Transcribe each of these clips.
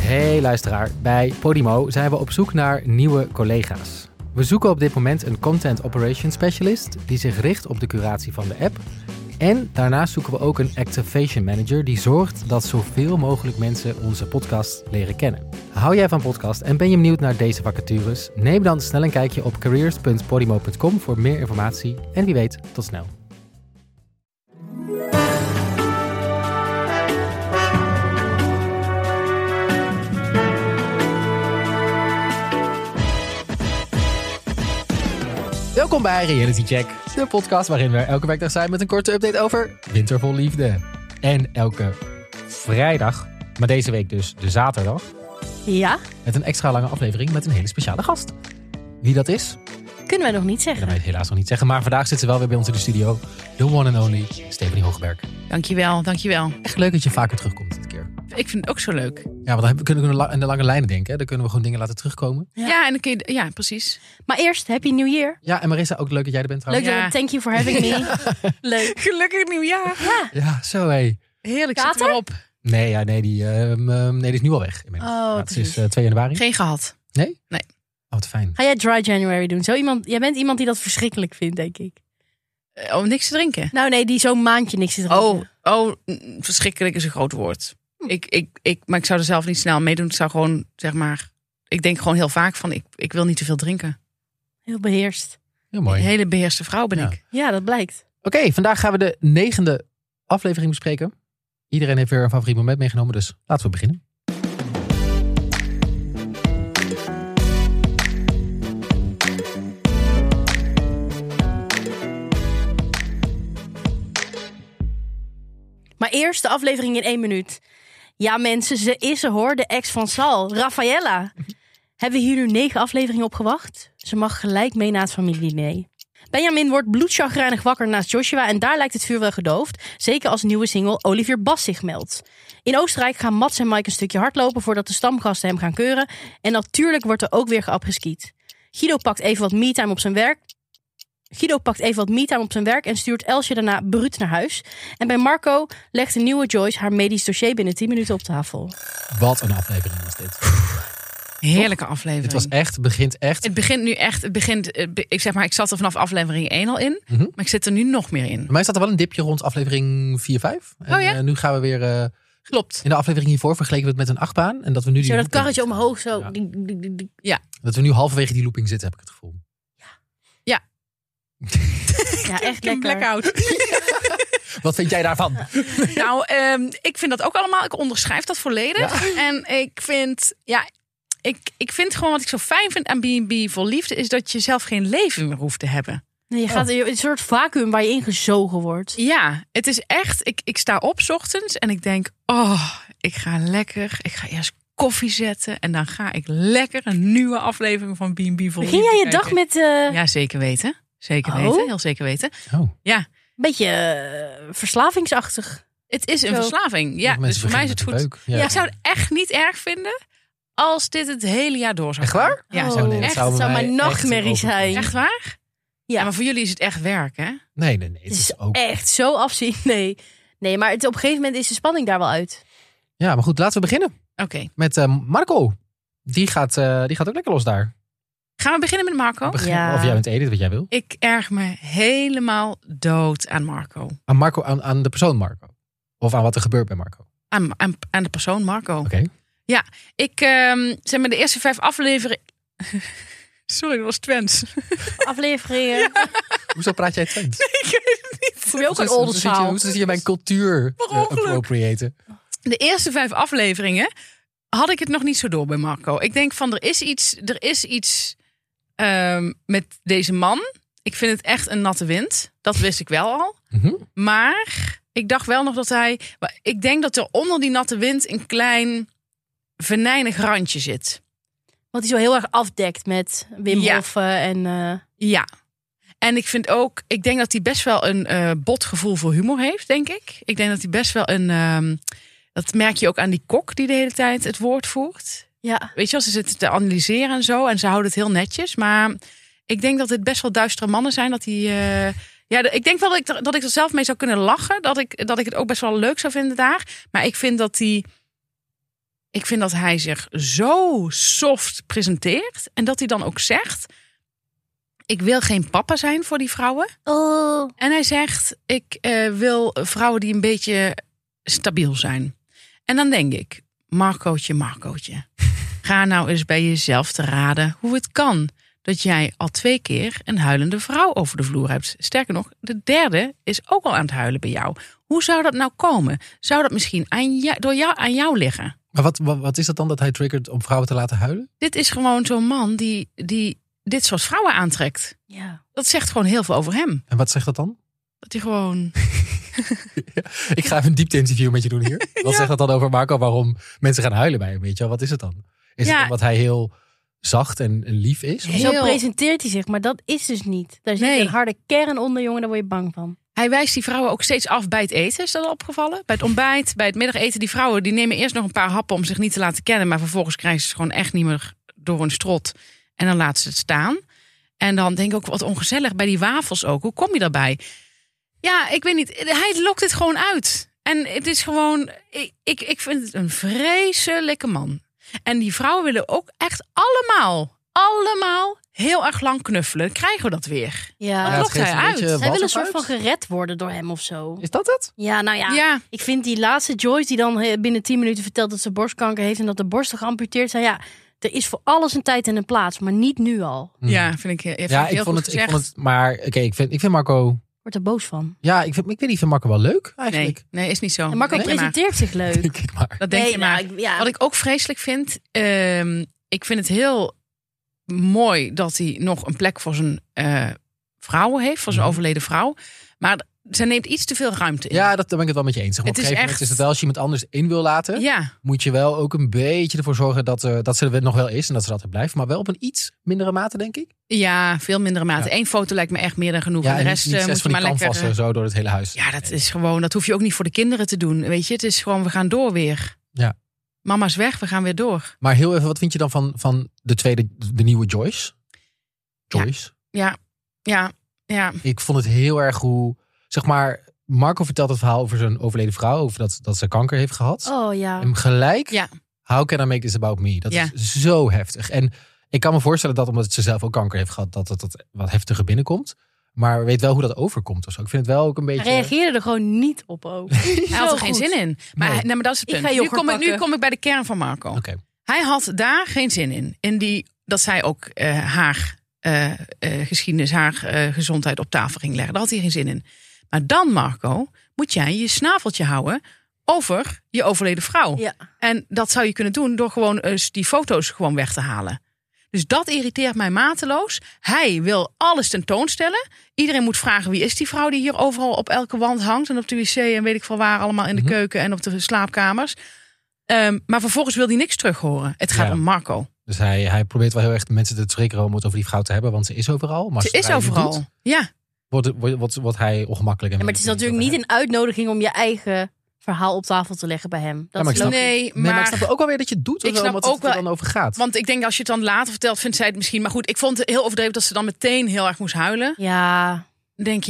Hey luisteraar, bij Podimo zijn we op zoek naar nieuwe collega's. We zoeken op dit moment een Content Operations Specialist die zich richt op de curatie van de app. En daarnaast zoeken we ook een Activation Manager die zorgt dat zoveel mogelijk mensen onze podcast leren kennen. Hou jij van podcast en ben je benieuwd naar deze vacatures? Neem dan snel een kijkje op careers.podimo.com voor meer informatie. En wie weet, tot snel. Welkom bij Reality Check, de podcast waarin we elke werkdag zijn met een korte update over Winter vol Liefde. En elke vrijdag, maar deze week dus de zaterdag, met een extra lange aflevering met een hele speciale gast. Wie dat is? Kunnen wij nog niet zeggen. Dat kan ik helaas nog niet zeggen, maar vandaag zit ze wel weer bij ons in de studio. The one and only Stephanie Hoogberg. Dankjewel. Echt leuk dat je vaker terugkomt dit keer. Ik vind het ook zo leuk. Ja, want dan kunnen we in de lange lijnen denken. Hè? Dan kunnen we gewoon dingen laten terugkomen. Ja, en dan kun je, ja, precies. Maar eerst, Happy New Year. Ja, en Marissa, ook leuk dat jij er bent trouwens. Leuk, thank you for having me. Leuk. Gelukkig nieuwjaar. Ja, zo hé. Heerlijk, Kater? zit erop. Nee, die is nu al weg. Het is 2 januari. Geen gehad. Nee? Nee. Oh, wat fijn. Ga jij Dry January doen? Jij bent iemand die dat verschrikkelijk vindt, denk ik. Om niks te drinken? Nou nee, die zo'n maandje niks te drinken. Verschrikkelijk is een groot woord. Maar ik zou er zelf niet snel mee doen. Ik zou gewoon, zeg maar... Ik denk gewoon heel vaak van, ik wil niet te veel drinken. Heel beheerst. Heel mooi. Een hele beheerste vrouw ben ik. Ja, dat blijkt. Oké, vandaag gaan we de 9e aflevering bespreken. Iedereen heeft weer een favoriet moment meegenomen, dus laten we beginnen. Maar eerst de aflevering in 1 minuut. Ja mensen, ze is er hoor, de ex van Sal, Rafaela. Hebben we hier nu 9 afleveringen op gewacht? Ze mag gelijk mee naar het familiediner. Benjamin wordt bloedchagrijnig wakker naast Joshua en daar lijkt het vuur wel gedoofd. Zeker als nieuwe single Olivier Bas zich meldt. In Oostenrijk gaan Mats en Mike een stukje hardlopen voordat de stamgasten hem gaan keuren. En natuurlijk wordt er ook weer geapgeskiet. Guido pakt even wat me-time op zijn werk en stuurt Elsje daarna bruut naar huis. En bij Marco legt de nieuwe Joyce haar medisch dossier binnen 10 minuten op tafel. Wat een aflevering was dit. Heerlijke aflevering. Het begint echt. Ik zat er vanaf aflevering 1 al in. Mm-hmm. Maar ik zit er nu nog meer in. Bij mij staat er wel een dipje rond aflevering 4, 5. En nu gaan we weer... Klopt. In de aflevering hiervoor vergeleken we het met een achtbaan. En dat we nu die Zo dat looping... karretje omhoog zo. Ja. Dat we nu halverwege die looping zitten, heb ik het gevoel. Ja, echt lekker. Blackout. Wat vind jij daarvan? Nou, ik vind dat ook allemaal. Ik onderschrijf dat volledig. Ja. En ik vind gewoon wat ik zo fijn vind aan B&B voor Liefde is dat je zelf geen leven meer hoeft te hebben. Nee, je gaat in een soort vacuüm waar je ingezogen wordt. Ja, het is echt. Ik sta op 's ochtends en ik denk, ik ga eerst koffie zetten en dan ga ik lekker een nieuwe aflevering van B&B voor Liefde. Begin jij je kijken. dag met... Ja, zeker weten. Heel zeker weten. Oh. Ja. Beetje verslavingsachtig. Het is een verslaving. Ja, dus voor mij is het goed. Ja. Ik zou het echt niet erg vinden als dit het hele jaar door zou gaan. Echt waar? Ja, het zou mijn nachtmerrie zijn. Echt waar? Ja, maar voor jullie is het echt werk, hè? Nee. Het is ook... echt zo afzien. Nee, maar op een gegeven moment is de spanning daar wel uit. Ja, maar goed, laten we beginnen. Oké. Met Marco. Die gaat ook lekker los daar. Gaan we beginnen met Marco? Of jij bent Edith, wat jij wil. Ik erg me helemaal dood aan Marco. Aan Marco, aan de persoon Marco? Of aan wat er gebeurt bij Marco? Aan de persoon Marco. Oké. Ja, zeg maar de eerste 5 afleveringen... Sorry, dat was Twents. Afleveringen. Hoezo praat jij Twents? Nee, ik weet het niet. Voel je ook een oldschool? Hoe zie je mijn cultuur appropriëten? De eerste 5 afleveringen had ik het nog niet zo door bij Marco. Ik denk van, er is iets met deze man. Ik vind het echt een natte wind. Dat wist ik wel al. Mm-hmm. Maar ik dacht wel nog dat ik denk dat er onder die natte wind een klein venijnig randje zit. Wat hij zo heel erg afdekt met Wim Hof en... Ja. En ik denk dat hij best wel een bot gevoel voor humor heeft, denk ik. Ik denk dat hij best wel dat merk je ook aan die kok die de hele tijd het woord voert. Ja. Weet je wel, ze zitten te analyseren en zo. En ze houden het heel netjes. Maar ik denk dat het best wel duistere mannen zijn. Dat die... ik denk wel dat ik er zelf mee zou kunnen lachen. Dat ik het ook best wel leuk zou vinden daar. Maar ik vind dat Ik vind dat hij zich zo soft presenteert. En dat hij dan ook zegt... Ik wil geen papa zijn voor die vrouwen. Oh. En hij zegt... Ik wil vrouwen die een beetje stabiel zijn. En dan denk ik... Marcootje. Ga nou eens bij jezelf te raden hoe het kan... dat jij al 2 keer een huilende vrouw over de vloer hebt. Sterker nog, de derde is ook al aan het huilen bij jou. Hoe zou dat nou komen? Zou dat misschien aan jou liggen? Maar wat is dat dan dat hij triggert om vrouwen te laten huilen? Dit is gewoon zo'n man die dit soort vrouwen aantrekt. Ja. Dat zegt gewoon heel veel over hem. En wat zegt dat dan? Dat hij gewoon... Ik ga even een diepte-interview met je doen hier. Wat zegt dat dan over Marco waarom mensen gaan huilen bij hem? Weet je wel? Wat is het dan? Is het omdat hij heel zacht en lief is? Zo presenteert hij zich, maar dat is dus niet. Daar zit een harde kern onder, jongen, daar word je bang van. Hij wijst die vrouwen ook steeds af bij het eten, is dat opgevallen? Bij het ontbijt, bij het middageten. Die vrouwen die nemen eerst nog een paar happen om zich niet te laten kennen. Maar vervolgens krijgen ze het gewoon echt niet meer door hun strot. En dan laten ze het staan. En dan denk ik ook wat ongezellig bij die wafels ook. Hoe kom je daarbij? Ja, ik weet niet. Hij lokt het gewoon uit. En het is gewoon... Ik vind het een vreselijke man. En die vrouwen willen ook echt allemaal heel erg lang knuffelen. Krijgen we dat weer? Ja. Wat lokt hij uit? Zij willen een soort van gered worden door hem of zo. Is dat het? Ja, nou ja. Ik vind die laatste Joyce die dan binnen 10 minuten vertelt dat ze borstkanker heeft en dat de borsten geamputeerd zijn. Ja, er is voor alles een tijd en een plaats, maar niet nu al. Ja, vind ik heel ik vond het. Maar oké, ik vind Marco... Wordt er boos van. Ja, ik weet niet, ik vind Marco wel leuk eigenlijk. Nee, is niet zo. En Marco presenteert zich leuk. Dat denk je maar. Wat ik ook vreselijk vind, ik vind het heel mooi dat hij nog een plek voor zijn vrouw heeft, voor zijn overleden vrouw. Maar ze neemt iets te veel ruimte in. Ja, daar ben ik het wel met je eens. Op een gegeven moment is het wel, als je iemand anders in wil laten, moet je wel ook een beetje ervoor zorgen dat ze er nog wel is en dat ze altijd blijft. Maar wel op een iets mindere mate, denk ik. Ja, veel mindere mate. 1 foto lijkt me echt meer dan genoeg. Ja, en de rest niet moet je maar lekker zo door het hele huis. Ja, dat is gewoon. Dat hoef je ook niet voor de kinderen te doen. Weet je, het is gewoon, we gaan door weer. Ja. Mama is weg, we gaan weer door. Maar heel even, wat vind je dan van de nieuwe Joyce? Joyce? Ja. Ik vond het heel erg hoe, zeg maar, Marco vertelt het verhaal over zijn overleden vrouw, over dat ze kanker heeft gehad. Oh ja. En gelijk, ja. How can I make this about me? Dat is zo heftig. En ik kan me voorstellen dat omdat ze zelf ook kanker heeft gehad, dat het wat heftiger binnenkomt. Maar weet wel hoe dat overkomt. Of zo. Ik vind het wel ook een beetje... Hij reageerde er gewoon niet op ook. Hij had er geen zin in. Maar, maar dat is het punt. Nu kom ik bij de kern van Marco. Okay. Hij had daar geen zin in. Dat zij ook haar geschiedenis, haar gezondheid op tafel ging leggen. Daar had hij geen zin in. Maar dan, Marco, moet jij je snaveltje houden over je overleden vrouw. Ja. En dat zou je kunnen doen door gewoon die foto's gewoon weg te halen. Dus dat irriteert mij mateloos. Hij wil alles tentoonstellen. Iedereen moet vragen, wie is die vrouw die hier overal op elke wand hangt. En op de wc en weet ik veel waar, allemaal in de keuken en op de slaapkamers. Maar vervolgens wil hij niks terug horen. Het gaat om Marco. Dus hij probeert wel heel erg de mensen te triggeren om het over die vrouw te hebben. Want ze is overal. Maar ze is overal, ja. Wordt hij ongemakkelijk. En maar het is natuurlijk niet een uitnodiging om je eigen verhaal op tafel te leggen bij hem. Maar ik snap ook wel weer dat je het doet. Ik snap ook wel, er dan over gaat. Want ik denk als je het dan later vertelt, vindt zij het misschien. Maar goed, ik vond het heel overdreven dat ze dan meteen heel erg moest huilen. Ja. Denk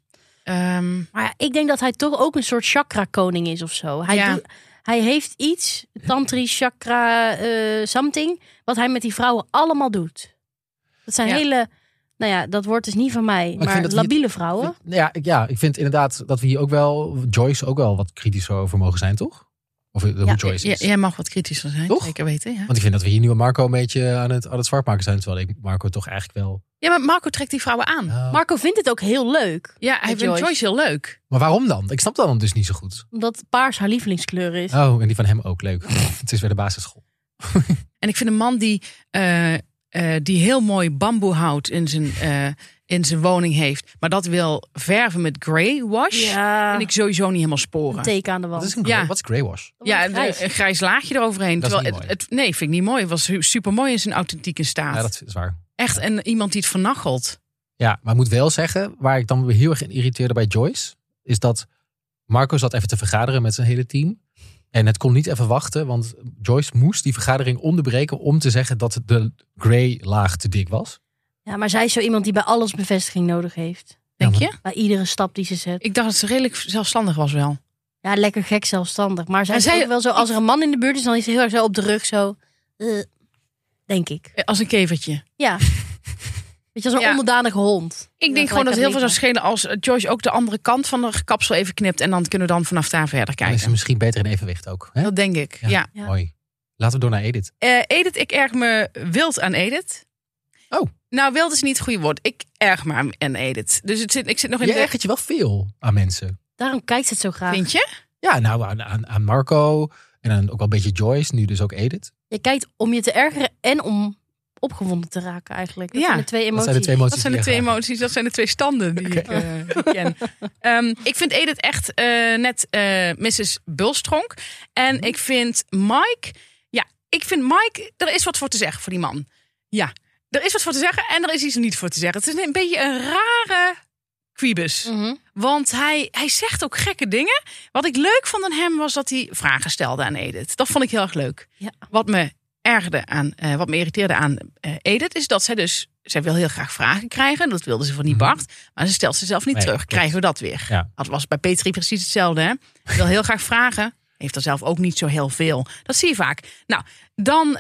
Maar ik denk dat hij toch ook een soort chakra-koning is of zo. Hij heeft iets, tantri, chakra, something, wat hij met die vrouwen allemaal doet. Dat zijn hele... Nou ja, dat woord is niet van mij, maar labiele vrouwen. Ik vind inderdaad dat we hier ook wel, Joyce ook wel wat kritischer over mogen zijn, toch? Of hoe Joyce is. Jij mag wat kritischer zijn, toch? Zeker weten, ja. Want ik vind dat we hier nu Marco een beetje aan het zwart maken zijn, terwijl ik Marco toch eigenlijk wel... Ja, maar Marco trekt die vrouwen aan. Oh. Marco vindt het ook heel leuk. Ja, hij vindt Joyce heel leuk. Maar waarom dan? Ik snap dat dan dus niet zo goed. Omdat paars haar lievelingskleur is. Oh, en die van hem ook leuk. Het is weer de basisschool. En ik vind een man die heel mooi bamboehout in zijn woning heeft, maar dat wil verven met grey wash. Ja. En ik sowieso niet helemaal sporen. Een teken aan de wand. Wat is grey wash? Ja, een grijs laagje eroverheen. Dat is nee, vind ik niet mooi. Het was super mooi in zijn authentieke staat. Ja, dat is waar. Echt, en iemand die het vernachelt. Ja, maar ik moet wel zeggen, waar ik dan weer heel erg irriteerde bij Joyce, is dat Marco zat even te vergaderen met zijn hele team. En het kon niet even wachten, want Joyce moest die vergadering onderbreken om te zeggen dat de grey laag te dik was. Ja, maar zij is zo iemand die bij alles bevestiging nodig heeft. Denk je? Bij iedere stap die ze zet. Ik dacht dat ze redelijk zelfstandig was wel. Ja, lekker gek zelfstandig. Maar zij En is zij- ook wel zo, als er een man in de buurt is, dan is hij heel erg zo op de rug zo. Denk ik. Als een kevertje. Ja. Weet je, als een Ja. onderdanige hond. Ik denk gewoon dat het heel veel zou zijn. schelen als Joyce ook de andere kant van de kapsel even knipt. En dan kunnen we dan vanaf daar verder Dan kijken. is ze misschien beter in evenwicht ook. Hè? Dat denk ik, ja. Ja. Mooi. Laten we door naar Edith. Edith, ik erg me wild aan Edith. Oh. Nou, wild is niet het goede woord. Ik erg me aan Edith. Dus ik zit nog in Je de... ergert je wel veel aan mensen. Daarom kijkt ze het zo graag. Vind je? Ja, nou aan Marco en aan ook wel een beetje Joyce. Nu dus ook Edith. Je kijkt om je te ergeren en om opgewonden te raken eigenlijk. Dat Ja. zijn de twee Dat emoties. zijn de twee emoties. Dat zijn de die twee je graag- emoties, dat zijn de twee standen die ik ken. Ik vind Edith echt net Mrs. Bulstronk. En ik vind Mike... Ja, ik vind Mike... Er is wat voor te zeggen voor die man. Ja, er is wat voor te zeggen en er is iets niet voor te zeggen. Het is een beetje een rare quibus. Mhm. Want hij zegt ook gekke dingen. Wat ik leuk vond aan hem was dat hij vragen stelde aan Edith. Dat vond ik heel erg leuk. Ja. Wat me irriteerde aan Edith is dat zij wil heel graag vragen krijgen. Dat wilde ze van die Bart. Maar ze stelt zichzelf niet Nee, terug. klopt. Krijgen we dat weer? Ja. Dat was bij Petri precies hetzelfde. Hè? Wil heel graag vragen. Heeft er zelf ook niet zo heel veel. Dat zie je vaak. Nou, dan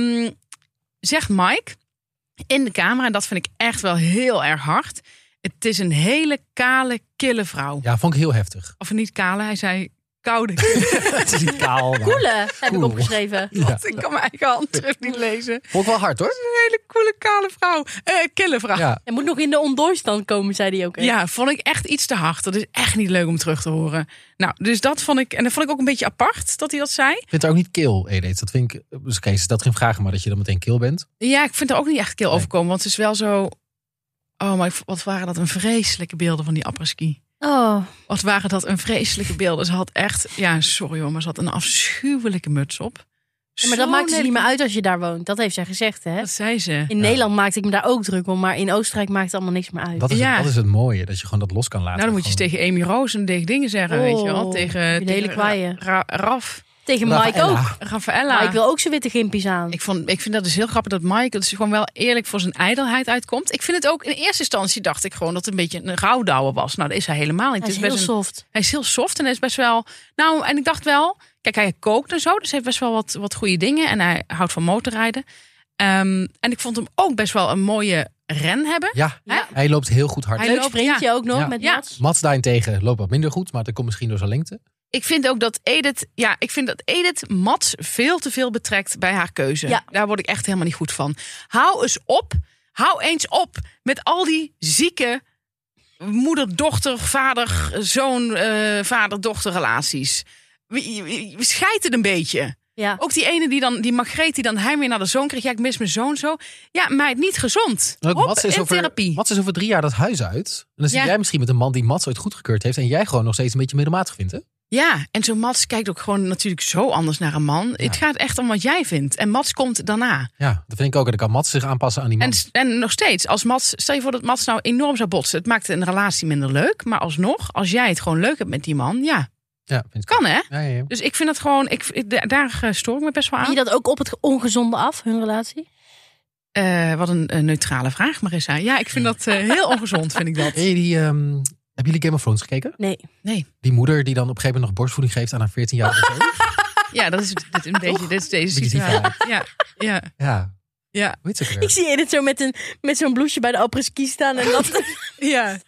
zegt Mike in de camera. En dat vind ik echt wel heel erg hard. Het is een hele kale, kille vrouw. Ja, vond ik heel heftig. Of niet kale, hij zei koude. Het is niet kaal. maar- Koele heb ik Cool. opgeschreven. Ja. Ik kan mijn eigen hand terug niet lezen. Vond ik wel hard hoor. Een hele coole kale vrouw. Kille vrouw. Ja. Hij moet nog in de ontdooistand komen, zei hij ook. Ja, vond ik echt iets te hard. Dat is echt niet leuk om terug te horen. Nou, dus dat vond ik... En dat vond ik ook een beetje apart dat hij dat zei. Ik vind het ook niet kil, Edith. Dat vind ik... Dus oké, dat geen vragen, maar dat je dan meteen kil bent. Ja, ik vind er ook niet echt kil Nee. overkomen. Want het is wel zo... Oh, maar wat waren dat een vreselijke beelden van die apres-ski. Oh, Wat waren dat een vreselijke beelden. Ze had echt... Ja, sorry hoor, maar ze had een afschuwelijke muts op. ja, maar dat Zo maakt dus niet meer lelijk. uit als je daar woont. Dat heeft zij gezegd, hè? Dat zei ze. In Nederland maakte ik me daar ook druk om, maar in Oostenrijk maakt het allemaal niks meer uit. Dat is, Ja. dat is het mooie, dat je gewoon dat los kan laten. Nou, dan moet je eens Gewoon- tegen Amy Roos en tegen dingen zeggen, weet je wel. Oh, Tegen die hele kwaaie. Raf, Tegen Rafaela. Mike ook. Rafaella. Maar ik wil ook zijn witte gimpies aan. Ik vind dat dus heel grappig dat Mike het is gewoon wel eerlijk voor zijn ijdelheid uitkomt. Ik vind het ook, in eerste instantie dacht ik gewoon dat het een beetje een rouwdouwer was. Nou, dat is hij helemaal niet. Hij is Het is heel best een- soft. hij is heel soft en hij is best wel... Nou, en ik dacht wel... Kijk, hij kookt en zo, dus hij heeft best wel wat goede dingen. En hij houdt van motorrijden. En ik vond hem ook best wel een mooie ren hebben. Ja, Ja. hij loopt heel goed hard. Hij Leuk loopt- sprintje ook nog Ja. met Ja. Mats. Mats daarentegen loopt wat minder goed, maar dat komt misschien door zijn lengte. Ik vind ook dat Edith Mats veel te veel betrekt bij haar keuze. Ja. Daar word ik echt helemaal niet goed van. Hou eens op met al die zieke moeder, dochter, vader, zoon, vader-dochter relaties. We scheidt het een beetje. Ja. Ook die ene die Margreet die dan heimwee naar de zoon kreeg. Ja, ik mis mijn zoon zo. Ja, meid, niet gezond. Ook Hop, Mats is in therapie. Mats is over 3 jaar dat huis uit. En dan zit Ja. jij misschien met een man die Mats ooit goedgekeurd heeft. En jij gewoon nog steeds een beetje middelmatig vindt, hè? Ja, en zo'n Mats kijkt ook gewoon natuurlijk zo anders naar een man. Het gaat echt om wat jij vindt. En Mats komt daarna. Ja, dat vind ik ook. En dan kan Mats zich aanpassen aan die man. En nog steeds, als Mats, stel je voor dat Mats nou enorm zou botsen. Het maakt een relatie minder leuk. Maar alsnog, als jij het gewoon leuk hebt met die man, ja, Ja, vind ik kan hè. Ja, ja, ja. Dus ik vind dat gewoon, daar stoor ik me best wel Zie je aan. dat ook op het ongezonde af, hun relatie? Wat een neutrale vraag, Marissa. Ja, ik vind dat heel ongezond, vind ik dat. Hey, hebben jullie Game of Thrones gekeken? Nee. Nee, Die moeder die dan op een gegeven moment nog borstvoeding geeft aan haar 14-jarige zoon. ja, dat is dit een beetje, dit is deze Beetje die situatie. Ja. Ja, Ja, hoe heet ze ook Ik weer? zie Edith zo met zo'n blouseje bij de apres-ski staan. En dat... ja.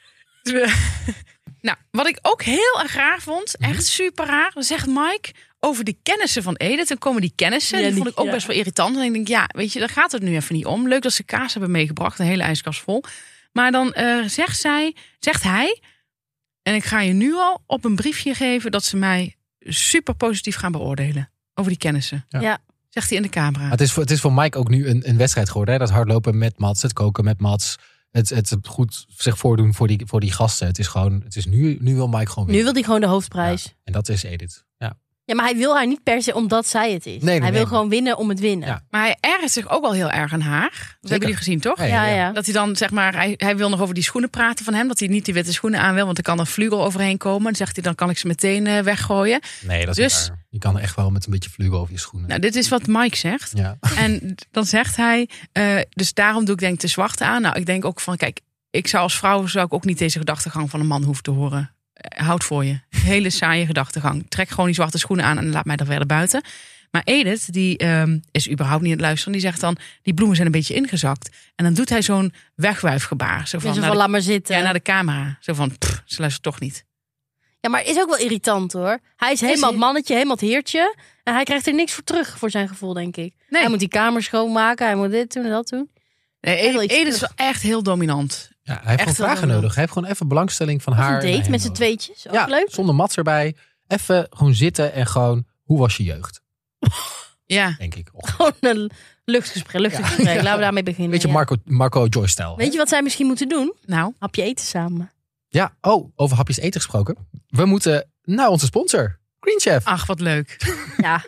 Nou, wat ik ook heel erg raar vond, echt super raar, zegt Mike over die kennissen van Edith. Dan komen die kennissen, Ja, die vond ik ook ja. best wel irritant. En ik denk, ja, weet je, daar gaat het nu even niet om. Leuk dat ze kaas hebben meegebracht, een hele ijskast vol. Maar dan zegt hij, en ik ga je nu al op een briefje geven dat ze mij super positief gaan beoordelen over die kennissen. Ja. Ja. Zegt hij in de camera. Maar het is voor Mike ook nu een wedstrijd geworden. Hè? Dat hardlopen met Mats, het koken met Mats. Het goed zich voordoen voor die gasten. Het is nu wil Mike gewoon Nu winnen. wil hij gewoon de hoofdprijs. Ja, en dat is Edith. Ja. Ja, maar hij wil haar niet per se omdat zij het is. Nee, hij wil nee. gewoon winnen om het winnen. Ja. Maar hij ergert zich ook wel heel erg aan haar. Dat hebben jullie gezien, toch? Ja. Dat hij dan, zeg maar, hij wil nog over die schoenen praten van hem. Dat hij niet die witte schoenen aan wil, want er kan een vlugel overheen komen. Dan zegt hij, dan kan ik ze meteen weggooien. Nee, dat is Dus- niet waar. Je kan echt wel met een beetje vlugel over je schoenen. Nou, dit is wat Mike zegt. Ja. En dan zegt hij, dus daarom doe ik denk de zwarte aan. Nou, ik denk ook van, kijk, zou als vrouw ook niet deze gedachtegang van een man hoeven te horen. houd voor je. Hele saaie gedachtegang. Trek gewoon die zwarte schoenen aan en laat mij er verder buiten. Maar Edith, die is überhaupt niet aan het luisteren. Die zegt dan, die bloemen zijn een beetje ingezakt. En dan doet hij zo'n wegwuifgebaar. Zo van, laat maar zitten. Ja, naar de camera. Zo van, ze luistert toch niet. Ja, maar is ook wel irritant hoor. Hij is helemaal het mannetje, helemaal het heertje. En hij krijgt er niks voor terug, voor zijn gevoel, denk ik. Nee. Hij moet die kamer schoonmaken, hij moet dit doen en dat doen. Nee, Edith is wel echt heel dominant. Ja, hij heeft gewoon vragen nodig. Hij heeft gewoon even belangstelling van haar. Een date met z'n tweetjes, ook leuk. Zonder Mats erbij. Even gewoon zitten en gewoon, hoe was je jeugd? Ja. Denk ik. Gewoon een luchtgesprek. Laten we daarmee beginnen. Beetje Marco Joyce-stijl. Weet je wat zij misschien moeten doen? Nou. Hapje eten samen. Ja, over hapjes eten gesproken. We moeten naar onze sponsor, Green Chef. Ach, wat leuk. Ja.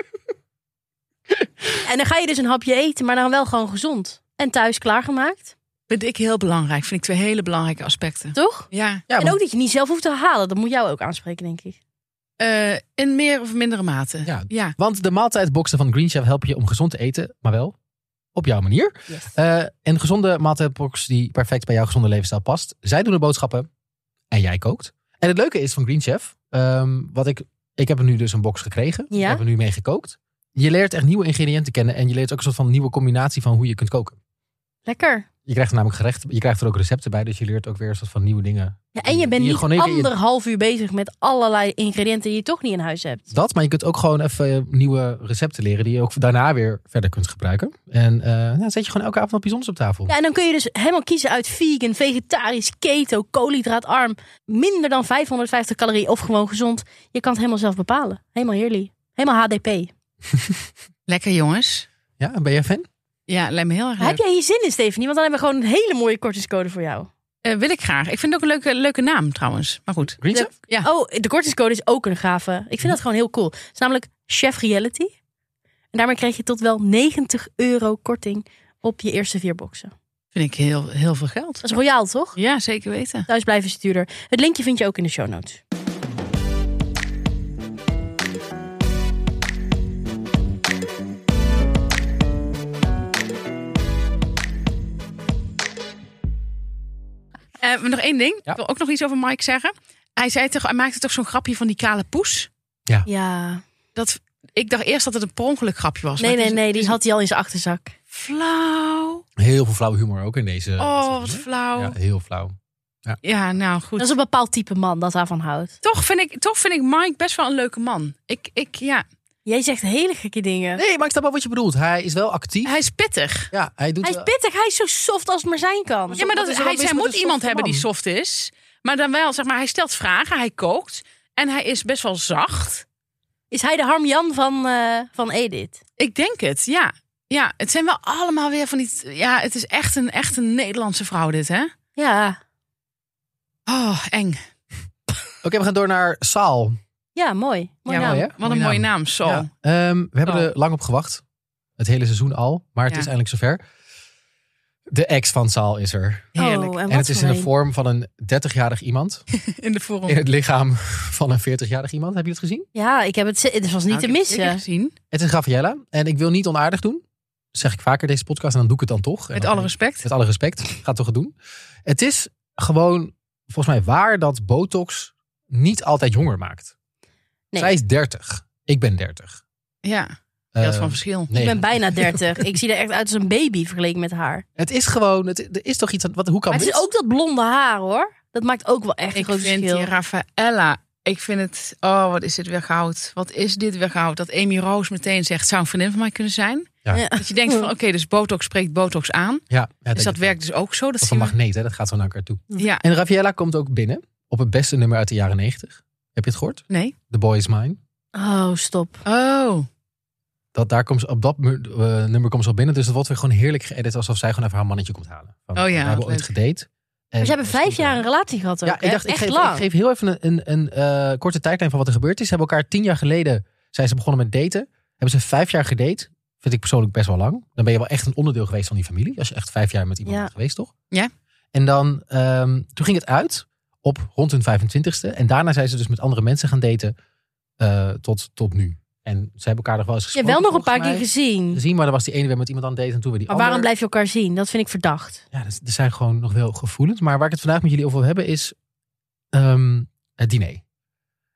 En dan ga je dus een hapje eten, maar dan wel gewoon gezond. En thuis klaargemaakt. Vind ik heel belangrijk. Vind ik 2 hele belangrijke aspecten. Toch? Ja. En ook dat je niet zelf hoeft te halen. Dat moet jou ook aanspreken, denk ik. In meer of mindere mate. Ja. Want de maaltijdboxen van Green Chef helpen je om gezond te eten, maar wel op jouw manier. Yes. Een gezonde maaltijdbox die perfect bij jouw gezonde levensstijl past. Zij doen de boodschappen en jij kookt. En het leuke is van Green Chef, ik heb er nu dus een box gekregen. Ja. Ik heb er nu mee gekookt. Je leert echt nieuwe ingrediënten kennen en je leert ook een soort van nieuwe combinatie van hoe je kunt koken. Lekker. Je krijgt er namelijk gerechten, je krijgt er ook recepten bij, dus je leert ook weer een soort van nieuwe dingen. Ja, en je bent niet gewoon 1,5 uur bezig met allerlei ingrediënten die je toch niet in huis hebt. Dat, maar je kunt ook gewoon even nieuwe recepten leren die je ook daarna weer verder kunt gebruiken. En dan zet je gewoon elke avond wat bijzonders op tafel. Ja, en dan kun je dus helemaal kiezen uit vegan, vegetarisch, keto, koolhydraatarm, minder dan 550 calorieën of gewoon gezond. Je kan het helemaal zelf bepalen. Helemaal heerlijk. Helemaal HDP. Lekker jongens. Ja, ben jij fan? Ja, lijkt me heel erg leuk. Heb jij hier zin in, Stephanie? Want dan hebben we gewoon een hele mooie kortingscode voor jou. Wil ik graag. Ik vind het ook een leuke naam trouwens. Maar goed. Green Chef? Ja. Oh, de kortingscode is ook een gave. Ik vind dat gewoon heel cool. Het is namelijk Chef Reality. En daarmee krijg je tot wel €90 korting op je eerste 4 boxen. Vind ik heel veel geld. Dat is royaal, toch? Ja, zeker weten. Thuis blijven is duurder. Het linkje vind je ook in de show notes. Nog één ding. Ja. Ik wil ook nog iets over Mike zeggen. Hij maakte toch zo'n grapje van die kale poes? Ja. Ik dacht eerst dat het een per ongeluk grapje was. Nee, die had hij al in zijn achterzak. Flauw. Heel veel flauwe humor ook in deze. Oh, wat flauw. Ja, heel flauw. Ja, nou goed. Dat is een bepaald type man dat daarvan houdt. Toch vind ik Mike best wel een leuke man. Ja. Jij zegt hele gekke dingen. Nee, maar ik snap wel wat je bedoelt. Hij is wel actief. Hij is pittig. Ja, hij doet Hij is pittig, hij is zo soft als het maar zijn kan. Ja, maar hij moet iemand hebben die soft is. Maar dan wel, zeg maar, hij stelt vragen, hij kookt. En hij is best wel zacht. Is hij de Harm Jan van Edith? Ik denk het, ja. Ja, het zijn wel allemaal weer van die... Ja, het is echt een Nederlandse vrouw dit, hè? Ja. Oh, eng. Oké, we gaan door naar Saal. Ja, mooi. Mooi Ja, naam. mooi, hè? Wat een mooie naam, Saul. Ja. We hebben er lang op gewacht. Het hele seizoen al. Maar het is eindelijk zover. De ex van Saal is er. Heerlijk. Oh, En het is in de vorm van een 30-jarig iemand. In de vorm. In het lichaam van een 40-jarig iemand. Heb je het gezien? Ja, ik heb het was niet te Ik heb het missen. gezien. Het is Raffaella. En ik wil niet onaardig doen. Dat zeg ik vaker deze podcast. En dan doe ik het dan toch. Met alle respect. Met alle respect. Ga toch het doen. Het is gewoon volgens mij waar dat botox niet altijd jonger maakt. Nee. Zij is 30. Ik ben 30. Ja, dat is van verschil. Ik ben bijna 30. Ik zie er echt uit als een baby vergeleken met haar. Het is gewoon, er is toch iets aan, hoe kan Maar het dit? is ook dat blonde haar, hoor. Dat maakt ook wel echt een Ik groot vind verschil. die Raffaella, ik vind het... Oh, wat is dit weer goud. Wat is dit weer goud. Dat Amy Roos meteen zegt, zou een vriendin van mij kunnen zijn? Ja. Ja. Dat je denkt van, oké, dus botox spreekt botox aan. Ja, Dus dat werkt dus ook zo. Dat Dat is zien een we. magneet, hè? Dat gaat zo naar elkaar toe. Ja, En Raffaella komt ook binnen op het beste nummer uit de jaren 90. Heb je het gehoord? nee. The Boy Is Mine. Oh, stop. Oh, Op dat nummer komt ze al binnen. Dus dat wordt weer gewoon heerlijk geëdit. Alsof zij gewoon even haar mannetje komt halen. Van, Oh ja, we hebben wat ooit leuk. gedate. Maar ze hebben 5 jaar een relatie gehad ook. Ja, ik hè? dacht, ik echt geef, lang. ik geef heel even een korte tijdlijn van wat er gebeurd is. Ze hebben elkaar 10 jaar geleden, zijn ze begonnen met daten. Hebben ze 5 jaar gedate. Vind ik persoonlijk best wel lang. Dan ben je wel echt een onderdeel geweest van die familie. Als je echt 5 jaar met iemand bent geweest, toch? Ja. En dan, toen ging het uit op rond hun 25ste. En daarna zijn ze dus met andere mensen gaan daten tot nu. En ze hebben elkaar nog wel eens Je hebt gesproken. wel nog een paar volgens keer mij. gezien. Maar dan was die ene weer met iemand aan het daten en toen weer die Maar ander. waarom blijf je elkaar zien? Dat vind ik verdacht. Ja, er zijn gewoon nog wel gevoelens. Maar waar ik het vandaag met jullie over wil hebben is het diner.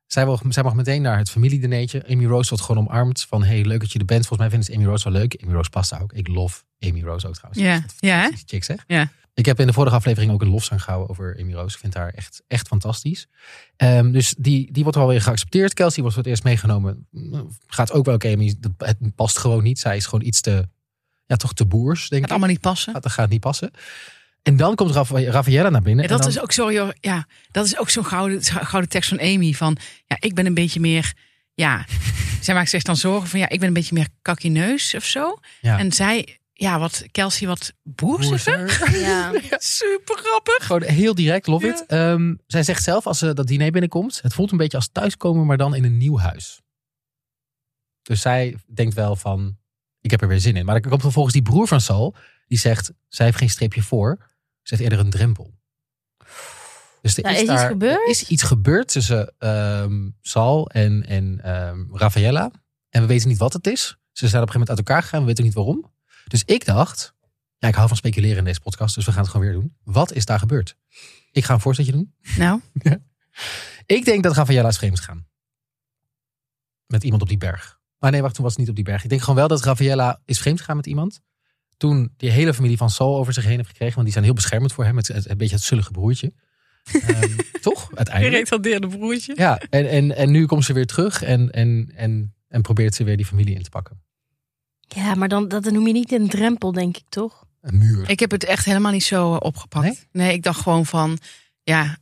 Zij mag meteen naar het familiedineetje. Amy Rose wordt gewoon omarmd van, hey, leuk dat je er bent. Volgens mij vinden ze Amy Rose wel leuk. Amy Rose past daar ook. Ik love Amy Rose ook trouwens. Ja, ja. Chick, zeg. Ja. Ik heb in de vorige aflevering ook een lofzang gehouden over Amy Rose. Ik vind haar echt fantastisch. Dus die wordt alweer geaccepteerd. Kelsey wordt voor het eerst meegenomen. Gaat ook wel, oké, het past gewoon niet. Zij is gewoon iets te, toch te boers, denk ik. Gaat allemaal niet passen. Dat gaat niet passen. En dan komt Raffaella naar binnen. Ja, dat en dan... is ook, sorry hoor. Ja, dat is ook zo'n gouden tekst van Amy. Van, ja, ik ben een beetje meer... Ja, zij maakt zich dan zorgen van, ja, ik ben een beetje meer kakkineus of zo. Ja. En zij... Ja, Kelsey wat boerser. Ja. Super grappig. Gewoon heel direct, love it. Zij zegt zelf als ze dat diner binnenkomt, het voelt een beetje als thuiskomen, maar dan in een nieuw huis. Dus zij denkt wel van, ik heb er weer zin in. Maar dan komt vervolgens die broer van Sal, die zegt, zij heeft geen streepje voor, ze heeft eerder een drempel. Dus er is iets gebeurd tussen Sal en Raffaella. En we weten niet wat het is. Ze zijn op een gegeven moment uit elkaar gegaan, we weten niet waarom. Dus ik dacht, ja, ik hou van speculeren in deze podcast, dus we gaan het gewoon weer doen. Wat is daar gebeurd? Ik ga een voorzetje doen. Nou? Ik denk dat Raffaella is vreemd gaan. Met iemand op die berg. Maar nee, wacht, toen was het niet op die berg. Ik denk gewoon wel dat Raffaella is vreemd gegaan met iemand. Toen die hele familie van Sal over zich heen heeft gekregen, want die zijn heel beschermend voor hem. Het een beetje het zullige broertje. Toch? Uiteindelijk. Geretadeerde broertje. Ja, en nu komt ze weer terug en probeert ze weer die familie in te pakken. Ja, maar dat noem je niet een drempel, denk ik, toch? Een muur. Ik heb het echt helemaal niet zo opgepakt. Nee, ik dacht gewoon van... Ja,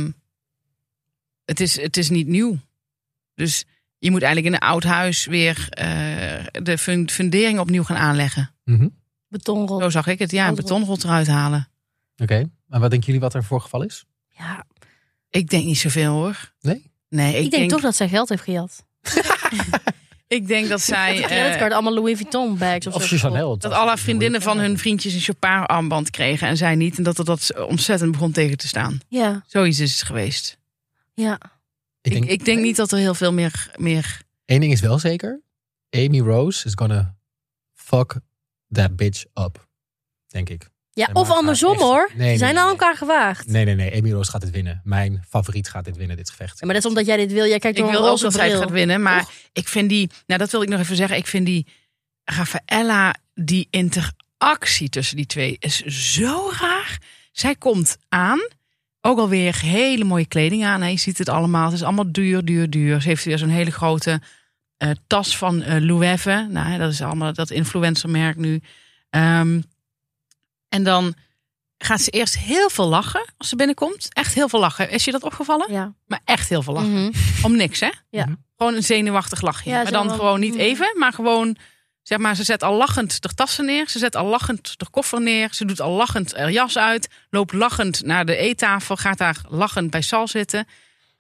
het is niet nieuw. Dus je moet eigenlijk in een oud huis weer de fundering opnieuw gaan aanleggen. Mm-hmm. Betonrot. Zo zag ik het. Ja, een betonrot eruit halen. Oké. En wat denken jullie wat er voorgevallen is? Ja. Ik denk niet zoveel hoor. Nee? Nee, ik denk toch dat zij geld heeft gejat. Ik denk dat zij... creditcard, allemaal Louis Vuitton bags of zo. Chanel. Dat alle vriendinnen van hun vriendjes een Chopard armband kregen en zij niet. En dat ontzettend begon tegen te staan. Ja. Zoiets is het geweest. Ja. Ik denk niet dat er heel veel meer... Eén ding is wel zeker. Amy Rose is gonna fuck that bitch up. Denk ik. Ja, of andersom echt... hoor. Ze zijn aan elkaar gewaagd. Nee. Amy Rose gaat dit winnen. Mijn favoriet gaat dit winnen, dit gevecht. Ja, maar dat is omdat jij dit wil. Jij kijkt door ik wil ook dat zij het gaat winnen. Maar ik vind die... Nou, dat wil ik nog even zeggen. Ik vind die Raffaella, die interactie tussen die twee is zo raar. Zij komt aan. Ook alweer hele mooie kleding aan. Je ziet het allemaal. Het is allemaal duur. Ze heeft weer zo'n hele grote tas van Loewe. Nou, dat is allemaal dat influencermerk nu. En dan gaat ze eerst heel veel lachen als ze binnenkomt. Echt heel veel lachen. Is je dat opgevallen? Ja. Maar echt heel veel lachen. Mm-hmm. Om niks, hè? Ja. Gewoon een zenuwachtig lachje. Ja, maar dan gewoon niet even, maar gewoon... Zeg maar, ze zet al lachend de tassen neer. Ze zet al lachend de koffer neer. Ze doet al lachend haar jas uit. Loopt lachend naar de eettafel. Gaat daar lachend bij Sal zitten.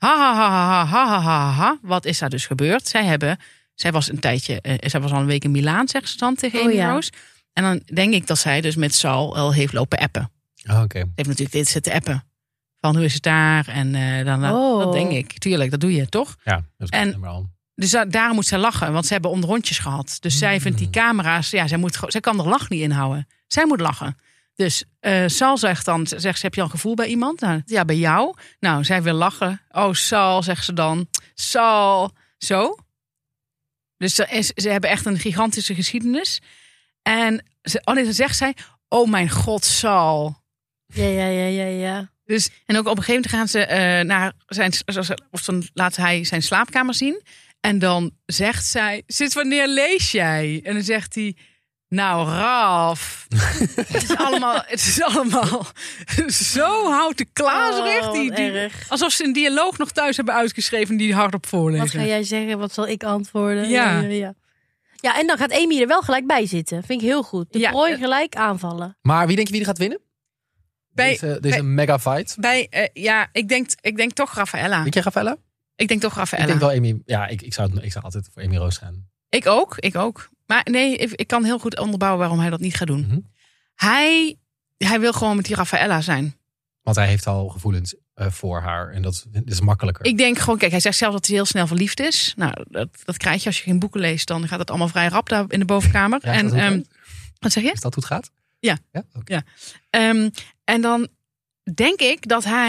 Ha. Wat is daar dus gebeurd? Zij was een tijdje... zij was al een week in Milaan, zegt ze dan tegen Amy Rose. En dan denk ik dat zij dus met Sal al heeft lopen appen. Oh, okay. Ze heeft natuurlijk dit zitten appen. Van hoe is het daar? En dat denk ik. Tuurlijk, dat doe je, toch? Ja, dat is al. Dus daarom moet zij lachen, want ze hebben onderrondjes gehad. Dus zij vindt die camera's, ja, zij kan er lach niet inhouden. Zij moet lachen. Dus Sal zegt, heb je al een gevoel bij iemand? Nou, ja, bij jou. Nou, zij wil lachen. Oh, Sal, zegt ze dan. Sal, zo. Dus ze hebben echt een gigantische geschiedenis. En dan zegt zij, oh mijn god, Sal. Ja. Dus, en ook op een gegeven moment gaan ze naar dan laat hij zijn slaapkamer zien. En dan zegt zij, sinds wanneer lees jij? En dan zegt hij, nou Raf. Het is allemaal zo houten klaasrecht. Alsof ze een dialoog nog thuis hebben uitgeschreven die hardop voorlezen. Wat ga jij zeggen? Wat zal ik antwoorden? Ja. Ja, en dan gaat Amy er wel gelijk bij zitten. Vind ik heel goed. De prooi gelijk aanvallen. Maar wie denk je wie er gaat winnen? Deze mega fight. Ik denk toch Raffaella. Denk je Raffaella? Ik denk toch Raffaella. Ik denk wel Amy. Ja, ik zou altijd voor Amy Rose gaan. Ik ook. Maar nee, ik kan heel goed onderbouwen waarom hij dat niet gaat doen. Mm-hmm. Hij wil gewoon met die Raffaella zijn. Want hij heeft al gevoelens voor haar. En dat is makkelijker. Ik denk gewoon, kijk, hij zegt zelf dat hij heel snel verliefd is. Nou, dat krijg je als je geen boeken leest. Dan gaat het allemaal vrij rap daar in de bovenkamer. Ja, en wat zeg je? Is dat hoe het gaat? Ja. Okay. En dan denk ik dat hij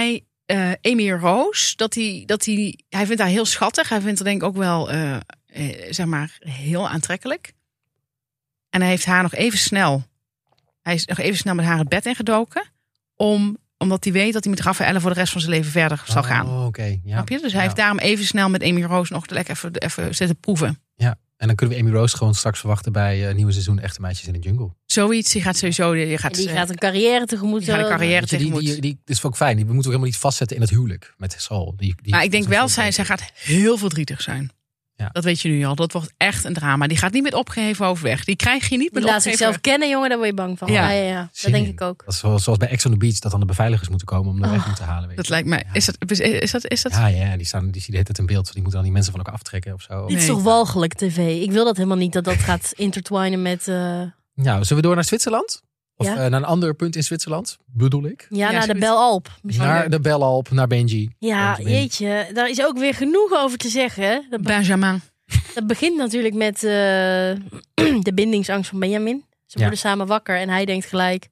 Amy Rose, hij vindt haar heel schattig. Hij vindt haar denk ik ook wel, zeg maar, heel aantrekkelijk. En hij heeft haar nog even snel... Hij is nog even snel met haar het bed ingedoken. Omdat hij weet dat hij met Raffaella voor de rest van zijn leven verder zal gaan. Oh, oké. Ja. Snap je? Dus hij heeft daarom even snel met Amy Rose nog lekker even zitten proeven. Ja. En dan kunnen we Amy Rose gewoon straks verwachten bij het nieuwe seizoen Echte Meisjes in de Jungle. Zoiets, die gaat sowieso... Die gaat een carrière tegemoet. Die gaat een carrière Weet je, tegemoet. die is ook fijn. We moeten ook helemaal niet vastzetten in het huwelijk met Saul. Maar ik denk wel, zij gaat heel verdrietig zijn. Ja. Dat weet je nu al. Dat wordt echt een drama. Die gaat niet met opgeheven overweg. Die krijg je niet met Laat opgeheven... zichzelf kennen, jongen, daar word je bang van. Ja. Ja. Dat denk ik ook. Dat is zoals bij Ex on the Beach, dat dan de beveiligers moeten komen om de weg te halen. Weet Dat je. lijkt mij... Is dat? Ja, die zie je de hele tijd in beeld. Die moeten dan die mensen van elkaar aftrekken of zo. Dit is toch walgelijk tv? Ik wil dat helemaal niet, dat gaat intertwinen met... Nou, zullen we door naar Zwitserland? Of Ja. naar een ander punt in Zwitserland, bedoel ik. naar de zoiets. Belalp. Misschien. Naar de Bellalp, naar Benji. Ja, jeetje. Daar is ook weer genoeg over te zeggen. Benjamin. Dat begint natuurlijk met de bindingsangst van Benjamin. Ze worden samen wakker en hij denkt gelijk...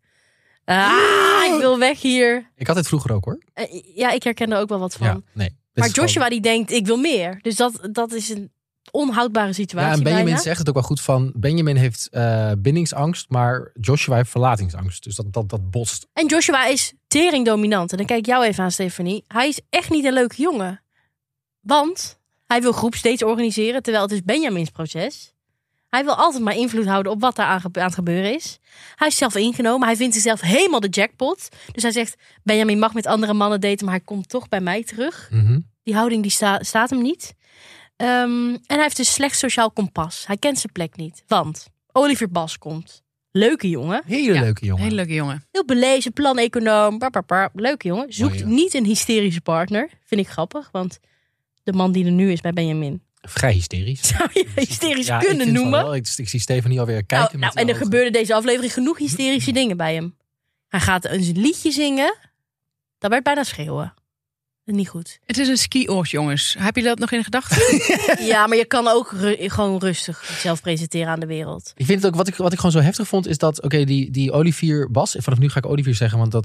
ik wil weg hier. Ik had het vroeger ook hoor. Ja, ik herken er ook wel wat van. Ja, nee. Dit Maar is Joshua gewoon- die denkt, ik wil meer. Dus dat is een onhoudbare situatie. Ja, en Benjamin bijna. zegt het ook wel goed van... Benjamin heeft bindingsangst, maar Joshua heeft verlatingsangst. Dus dat botst. En Joshua is tering dominant. En dan kijk ik jou even aan, Stefanie. Hij is echt niet een leuke jongen. Want hij wil groepsdates organiseren, terwijl het is Benjamins proces. Hij wil altijd maar invloed houden op wat daar aan het gebeuren is. Hij is zelf ingenomen. Hij vindt zichzelf helemaal de jackpot. Dus hij zegt, Benjamin mag met andere mannen daten, maar hij komt toch bij mij terug. Mhm. Die houding die staat hem niet. En hij heeft een slecht sociaal kompas. Hij kent zijn plek niet. Want Olivier Bas komt. Leuke jongen. Hele leuke jongen. Hele leuke jongen. Heel belezen, planeconoom. Leuke jongen. Zoekt Mooi, niet een hysterische partner. Vind ik grappig, want de man die er nu is bij Benjamin... Vrij hysterisch. zou je hysterisch Ja, ik kunnen vind van noemen. wel. Ik zie Stefanie alweer kijken. met En de er ogen. gebeurde deze aflevering genoeg hysterische dingen bij hem. Hij gaat een liedje zingen. Dat werd bijna schreeuwen. Niet goed. Het is een ski-oord, jongens. Heb je dat nog in gedachten? Ja, maar je kan ook gewoon rustig jezelf presenteren aan de wereld. Ik vind het ook, wat ik gewoon zo heftig vond, is dat, die Olivier Bas, vanaf nu ga ik Olivier zeggen, want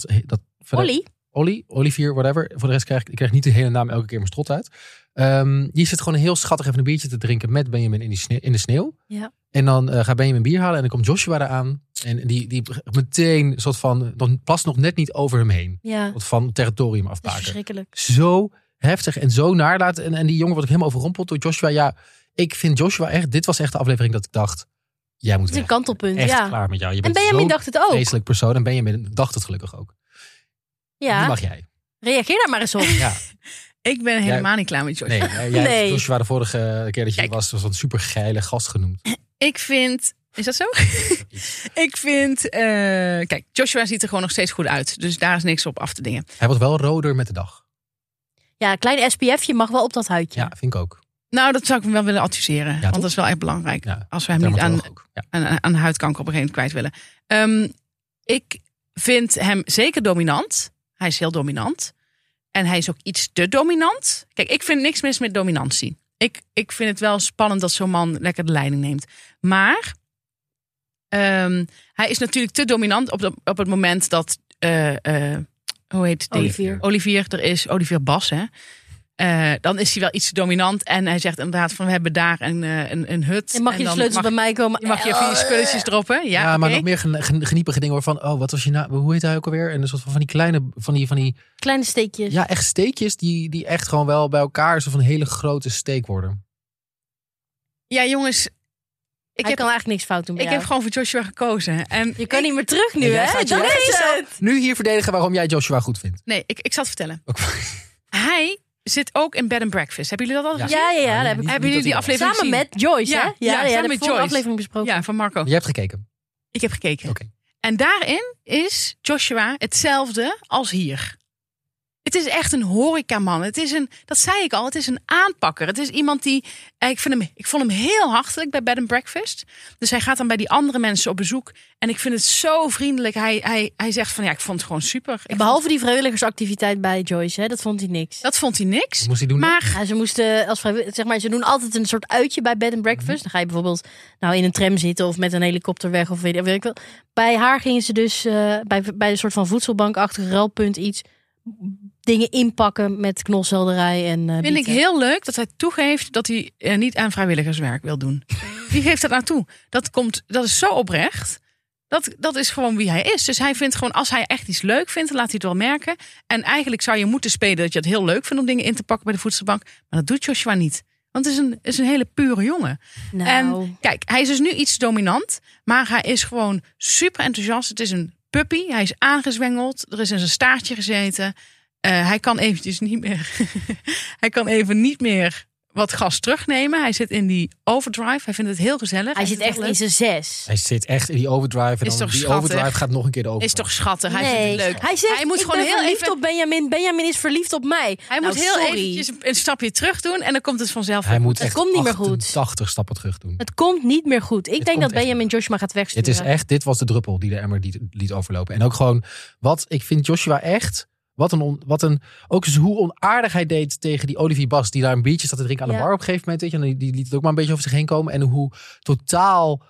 Olivier, whatever. Voor de rest ik krijg niet de hele naam elke keer mijn strot uit. Die zit gewoon heel schattig even een biertje te drinken met Benjamin in de sneeuw. Ja. En dan gaat Benjamin bier halen en dan komt Joshua eraan. En die meteen soort van, dan plast nog net niet over hem heen. Ja, Soort van territorium dat is afpakken. verschrikkelijk. Zo heftig en zo naar laat. En die jongen wordt ook helemaal overrompeld door Joshua. Ja, ik vind Joshua echt, dit was echt de aflevering dat ik dacht, jij moet Het is een weg. kantelpunt, Echt ja. klaar met jou. Je En bent Benjamin zo'n dacht het ook. vreselijk persoon. En Benjamin dacht het gelukkig ook. Nu Ja, mag jij. reageer daar maar eens op. Ja. Ik ben helemaal niet klaar met Joshua. Nee, jij Nee. hebt Joshua de vorige keer dat je Kijk. was een super geile gast genoemd. Ik vind... Is dat zo? Ik vind... kijk, Joshua ziet er gewoon nog steeds goed uit. Dus daar is niks op af te dingen. Hij wordt wel roder met de dag. Ja, een klein SPF'je mag wel op dat huidje. Ja, vind ik ook. Nou, dat zou ik hem wel willen adviseren. want toch? dat is wel echt belangrijk. Ja, Als we hem niet aan, Ook. Ja. aan huidkanker op een gegeven moment kwijt willen. Ik vind hem zeker dominant. Hij is heel dominant. En hij is ook iets te dominant. Kijk, ik vind niks mis met dominantie. Ik vind het wel spannend dat zo'n man lekker de leiding neemt. Maar hij is natuurlijk te dominant op het moment dat... hoe heet die? Olivier er is. Olivier Bas, hè. Dan is hij wel iets te dominant. En hij zegt inderdaad van we hebben daar een hut. En mag je en de dan sleutels bij mij komen? mag je even je spulletjes droppen. Ja, maar oké. nog meer geniepige dingen hoor. Van, wat was je naam? Hoe heet hij ook alweer? En een soort van die kleine, van die Kleine steekjes. ja, echt steekjes die echt gewoon wel bij elkaar zo van een hele grote steek worden. Ja, jongens. Ik Hij kan eigenlijk niks fout doen bij heb jou. gewoon voor Joshua gekozen. En Je kan niet meer terug nu, En jij hè? gaat je Dat echt is het. Nu hier verdedigen waarom jij Joshua goed vindt. Nee, ik zal het vertellen. Ook- Hij zit ook in Bed and Breakfast. Hebben jullie dat al Ja. gezien? Ja, dat heb ik. Niet Hebben jullie dat die hij- aflevering Samen gezien? met Joyce, Ja, hè? ja, Ja, samen dat heb met ik vorige Joyce. aflevering besproken. Ja, van Marco. Je hebt gekeken. Ik heb gekeken. Oké. En daarin is Joshua hetzelfde als hier. Het is echt een horecaman. Het is dat zei ik al, het is een aanpakker. Het is iemand die, ik vond hem heel hartelijk bij Bed and Breakfast. Dus hij gaat dan bij die andere mensen op bezoek. En ik vind het zo vriendelijk. Hij zegt van ja, ik vond het gewoon super. Behalve die vrijwilligersactiviteit bij Joyce, hè? Dat vond hij niks. Dat vond hij niks. Wat moest hij doen? Maar Ja, ze moesten als zeg maar, ze doen altijd een soort uitje bij Bed and Breakfast. Dan ga je bijvoorbeeld in een tram zitten of met een helikopter weg of weet ik wel. Bij haar gingen ze dus bij een soort van voedselbankachtig ruilpunt iets dingen inpakken met knolselderij en Vind ik bieten. heel leuk dat hij toegeeft dat hij niet aan vrijwilligerswerk wil doen. Wie geeft dat nou toe? Dat is zo oprecht. Dat is gewoon wie hij is. Dus hij vindt gewoon, als hij echt iets leuk vindt, dan laat hij het wel merken. En eigenlijk zou je moeten spelen dat je het heel leuk vindt om dingen in te pakken bij de voedselbank. Maar dat doet Joshua niet. Want het is een hele pure jongen. Nou, En kijk, hij is dus nu iets dominant. Maar hij is gewoon super enthousiast. Het is een puppy. Hij is aangezwengeld. Er is in zijn staartje gezeten. Hij kan eventjes niet meer. Hij kan even niet meer wat gas terugnemen. Hij zit in die overdrive. Hij vindt het heel gezellig. hij zit echt in zijn 6. Hij zit echt in die overdrive. En Is dan toch die schattig? overdrive gaat nog een keer de overdrive. Is toch schattig? Hij Nee, vindt het leuk. hij zegt, hij moet ik gewoon ben heel verliefd even. op Benjamin. Benjamin is verliefd op mij. Hij Nou, moet heel sorry. eventjes een stapje terug doen en dan komt het vanzelf. Hij moet Het echt komt niet meer goed. 88 stappen terug doen. Het komt niet meer goed. Ik denk komt dat echt Benjamin niet. Joshua gaat wegsturen. Dit was de druppel die de emmer liet overlopen. En ook gewoon, ik vind Joshua echt, ook eens hoe onaardig hij deed tegen die Olivier Bas, die daar een biertje zat te drinken aan de Ja. bar op een gegeven moment. Weet je, en die liet het ook maar een beetje over zich heen komen. En hoe totaal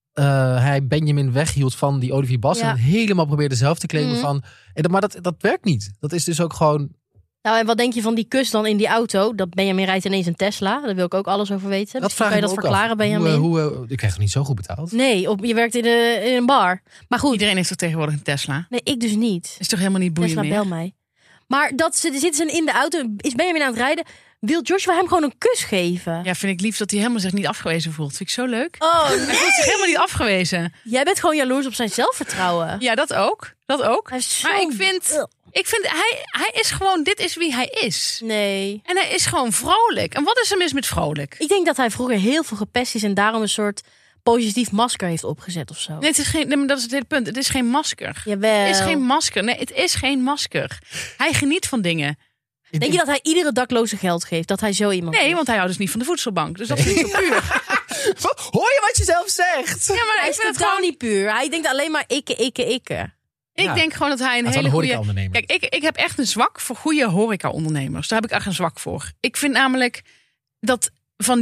hij Benjamin weghield van die Olivier Bas. Ja. En helemaal probeerde zelf te claimen Mhm. van. Maar dat werkt niet. Dat is dus ook gewoon. Nou, en wat denk je van die kus dan in die auto? Dat Benjamin rijdt ineens een Tesla. Daar wil ik ook alles over weten. Dat vraag kan je ik dat me ook verklaren, af. Benjamin? Ik krijg toch niet zo goed betaald? Nee, je werkt in een bar. Maar goed, Iedereen heeft toch tegenwoordig een Tesla? nee, ik dus niet. Is toch helemaal niet boeiend Tesla, meer? bel mij. Maar zitten ze in de auto, is Benjamin aan het rijden. Wil Joshua hem gewoon een kus geven? Ja, vind ik lief dat hij helemaal zich niet afgewezen voelt. Vind ik zo leuk. Oh, Hij voelt zich helemaal niet afgewezen. jij bent gewoon jaloers op zijn zelfvertrouwen. Ja, dat ook. Dat ook. Hij is zo... Maar ik vind hij is gewoon, dit is wie hij is. Nee. En hij is gewoon vrolijk. En wat is er mis met vrolijk? Ik denk dat hij vroeger heel veel gepest is en daarom een soort positief masker heeft opgezet of zo. Nee, maar dat is het hele punt. Het is geen masker. Jawel. Het is geen masker. Nee, het is geen masker. Hij geniet van dingen. Denk je dat hij iedere dakloze geld geeft? Dat hij zo iemand Nee, is? want hij houdt dus niet van de voedselbank. Dus dat vind ik zo puur. Hoor je wat je zelf zegt? Ja, maar Hij ik is vind het totaal gewoon... niet puur. Hij denkt alleen maar ikke. Ik Ja. denk gewoon dat hij een Hij is wel hele een goede... horeca-ondernemer. Kijk, ik heb echt een zwak voor goede horeca-ondernemers. Daar heb ik echt een zwak voor. Ik vind namelijk dat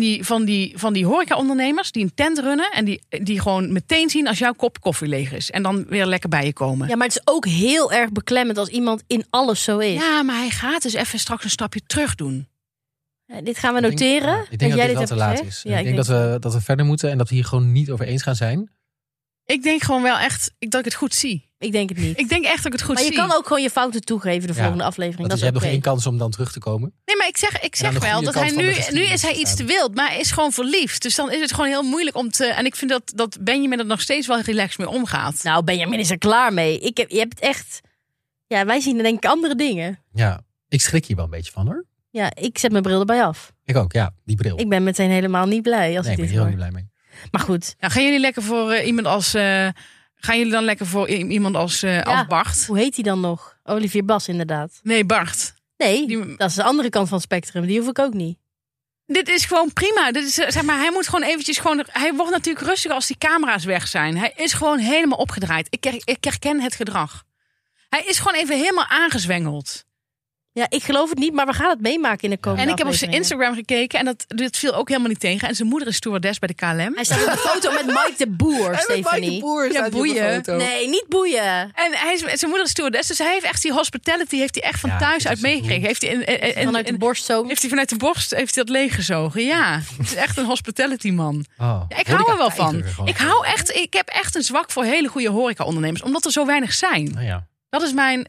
van die horeca-ondernemers die een tent runnen en die gewoon meteen zien als jouw kop koffie leeg is. En dan weer lekker bij je komen. Ja, maar het is ook heel erg beklemmend als iemand in alles zo is. Ja, maar hij gaat dus even straks een stapje terug doen. Dit gaan we noteren. Ik denk dat jij dit wel hebt te laat gezegd. is. Ja, ik denk dat we verder moeten en dat we hier gewoon niet over eens gaan zijn. Ik denk gewoon wel echt dat ik het goed zie. Ik denk het niet. Ik denk echt dat ik het goed Maar je zie. kan ook gewoon je fouten toegeven de volgende aflevering. Want Dat je is hebt nog oké. één kans om dan terug te komen. Nee, maar ik aan zeg de wel goede dat kant hij van de nu geschiedenis is hij iets te wild, maar hij is gewoon verliefd. Dus dan is het gewoon heel moeilijk om te... En ik vind dat Benjamin er nog steeds wel relaxed mee omgaat. Nou, Benjamin is er klaar mee. Je hebt echt... Ja, wij zien denk ik andere dingen. Ja, ik schrik hier wel een beetje van hoor. Ja, ik zet mijn bril erbij af. Ik ook, ja, die bril. Ik ben meteen helemaal niet blij als Nee, ik ik ben dit hier ook hoor. niet blij mee. Maar goed, Nou, gaan jullie lekker voor iemand als... gaan jullie dan lekker voor iemand als Bart? hoe heet hij dan nog? Olivier Bas inderdaad. Nee, Bart. Nee, Die- dat is de andere kant van het spectrum. Die hoef ik ook niet. Dit is gewoon prima. Dit is, zeg maar, hij moet gewoon eventjes gewoon... Hij wordt natuurlijk rustiger als die camera's weg zijn. Hij is gewoon helemaal opgedraaid. Ik herken het gedrag. Hij is gewoon even helemaal aangezwengeld. Ja, ik geloof het niet, maar we gaan het meemaken in de komende En ik heb op zijn afleveringen. Instagram gekeken en dat viel ook helmoeder niet tegen. En zijn moeder is stewardess bij de KLM. Hij staat op de foto met Mike de Boer, Stefanie. Ja, boeien. Nee, niet boeien. En zijn moeder is stewardess, dus hij heeft echt die hospitality heeft hij echt van Ja, thuis dat uit is zo meegekregen. Heeft hij Vanuit de borst zo. heeft hij vanuit de borst heeft hij dat leeggezogen. Ja, het is echt een hospitality man. Oh, Ja, ik hou er wel van. horeca-tijger gewoon. Ik heb echt een zwak voor hele goede horeca-ondernemers, omdat er zo weinig zijn. Nou ja. Dat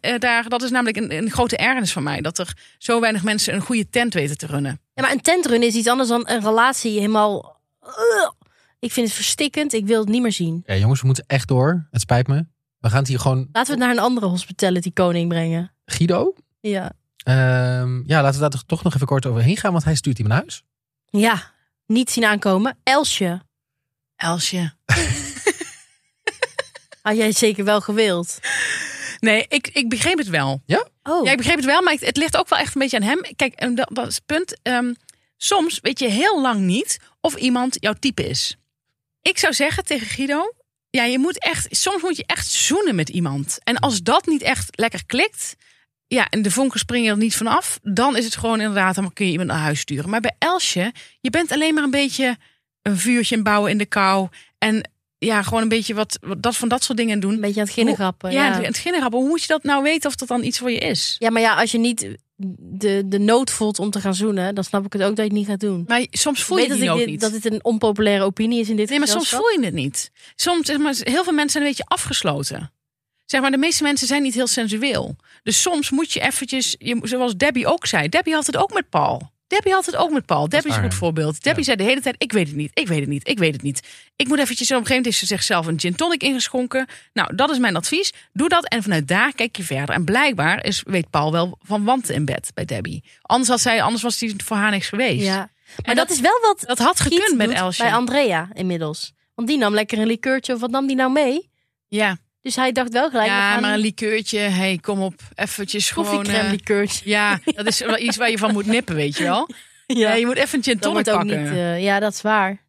is namelijk een grote ergernis van mij, dat er zo weinig mensen een goede tent weten te runnen. Ja, maar een tentrun is iets anders dan een relatie helemaal... Ik vind het verstikkend. Ik wil het niet meer zien. Ja, jongens, we moeten echt door. Het spijt me. We gaan het hier gewoon... Laten we het naar een andere hospitality koning brengen. Guido? Ja. Ja, laten we daar toch nog even kort overheen gaan, want hij stuurt hem naar huis. Ja, niet zien aankomen. Elsje. Elsje. Had jij het zeker wel gewild? Nee, ik begreep het wel. Oh, Ja, ik begreep het wel, maar het ligt ook wel echt een beetje aan hem. Kijk, dat is het punt. Soms weet je heel lang niet of iemand jouw type is. Ik zou zeggen tegen Guido, ja, soms moet je echt zoenen met iemand. En als dat niet echt lekker klikt, ja, en de vonken springen er niet vanaf, dan is het gewoon inderdaad, dan kun je iemand naar huis sturen. Maar bij Elsje, je bent alleen maar een beetje een vuurtje bouwen in de kou. En gewoon een beetje van dat soort dingen doen. Een beetje aan het ginnengrappen. Ja, het ginnengrappen. Hoe moet je dat nou weten of dat dan iets voor je is? Ja, maar als je niet de nood voelt om te gaan zoenen, dan snap ik het ook dat je het niet gaat doen. Maar soms voel je die nood niet. Dat het een onpopulaire opinie is in dit Nee, maar soms voel je het niet. Soms, heel veel mensen zijn een beetje afgesloten. Zeg maar, de meeste mensen zijn niet heel sensueel. Dus soms moet je eventjes, zoals Debbie ook zei. Debbie had het ook met Paul. Debbie is een goed voorbeeld. Debbie zei de hele tijd, ik weet het niet. Ik moet eventjes, op een gegeven moment is ze zichzelf een gin tonic ingeschonken. Nou, dat is mijn advies. Doe dat en vanuit daar kijk je verder. En blijkbaar weet Paul wel van wanten in bed bij Debbie. Anders was die voor haar niks geweest. Ja. Maar dat is wel wat dat had gekund met Elsje. Bij Andrea inmiddels. Want die nam lekker een likeurtje. Of wat nam die nou mee? Ja. Dus hij dacht wel gelijk. Ja, maar een likeurtje. Hey, kom op. Eventjes gewoon. Koffiecrème likeurtje. Ja, dat is wel iets waar je van moet nippen, weet je wel. Ja, je moet even een gin tonic pakken. Niet, ja, dat is waar.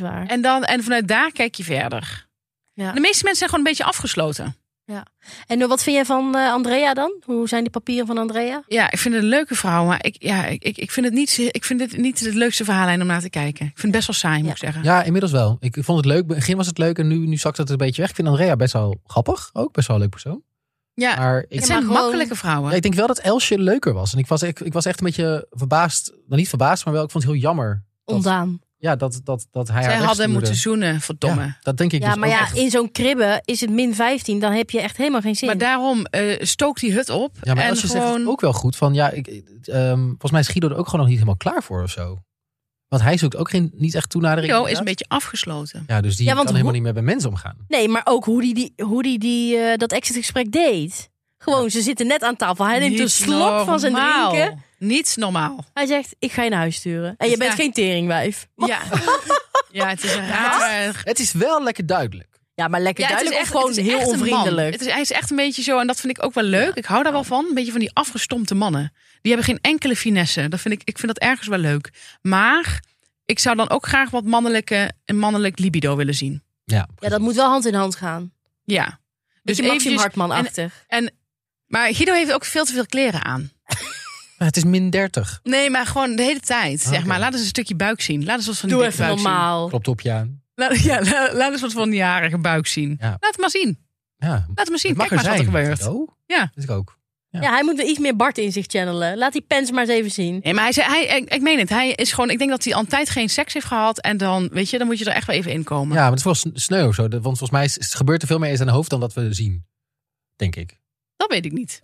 En vanuit daar kijk je verder. Ja. De meeste mensen zijn gewoon een beetje afgesloten. Ja. En wat vind jij van Andrea dan? Hoe zijn die papieren van Andrea? Ja, ik vind het een leuke vrouw, maar ik vind het niet het leukste verhaallijn om naar te kijken. Ik vind het best wel saai, moet ik zeggen. Ja, inmiddels wel. Ik vond het leuk. In het begin was het leuk en nu zakt het een beetje weg. Ik vind Andrea best wel grappig. Ook best wel een leuk persoon. Ja, maar het zijn makkelijke vrouwen. Ja, ik denk wel dat Elsje leuker was. En ik was echt een beetje verbaasd. Nou, niet verbaasd, maar wel, ik vond het heel jammer. Ontdaan. Ja, dat hij Zij hadden moeten zoenen, verdomme. Ja, dat denk ik ja, dus maar ook ja, echt. in zo'n kribbe is het -15. Dan heb je echt helemaal geen zin. Maar daarom stook die hut op. Ja, maar en Elsje gewoon... zegt ook wel goed van... volgens mij is Guido er ook gewoon nog niet helemaal klaar voor of zo. Want hij zoekt ook niet echt toenadering. Guido is een beetje afgesloten. Ja, dus die kan helemaal niet meer bij mensen omgaan. Nee, maar ook hoe die dat exitgesprek deed. Gewoon, ze zitten net aan tafel. Hij neemt een slok van zijn drinken. Niet normaal. Hij zegt, ik ga je naar huis sturen. En je bent geen teringwijf. Ja. Ja, het is raar. Het is wel lekker duidelijk. Ja, maar lekker duidelijk of gewoon heel onvriendelijk. Hij is echt een beetje zo, en dat vind ik ook wel leuk. Ik hou daar wel van. Een beetje van die afgestompte mannen. Die hebben geen enkele finesse. Ik vind dat ergens wel leuk. Maar ik zou dan ook graag wat mannelijk libido willen zien. Ja, dat moet wel hand in hand gaan. Ja. Dus Maxime Hartman-achtig. Maar Guido heeft ook veel te veel kleren aan. Maar het is -30. Nee, maar gewoon de hele tijd. Zeg maar, laat eens een stukje buik zien. Laat eens wat van die Doe dikke even buik normaal. zien. Klopt op je aan. Laat eens wat van die jarige buik zien. Ja. Laat het maar zien. Ja. Laat het maar zien. Het Kijk maar eens wat er gebeurt. Ja. Dat is ik ook. Ja, hij moet iets meer Bart in zich channelen. Laat die pens maar eens even zien. Nee, maar ik meen het. Hij is gewoon, ik denk dat hij al een tijd geen seks heeft gehad. En dan, weet je, dan moet je er echt wel even in komen. Ja, maar het is wel sneu of zo. Want volgens mij gebeurt er veel meer in zijn hoofd dan dat we zien. Denk ik. Dat weet ik niet.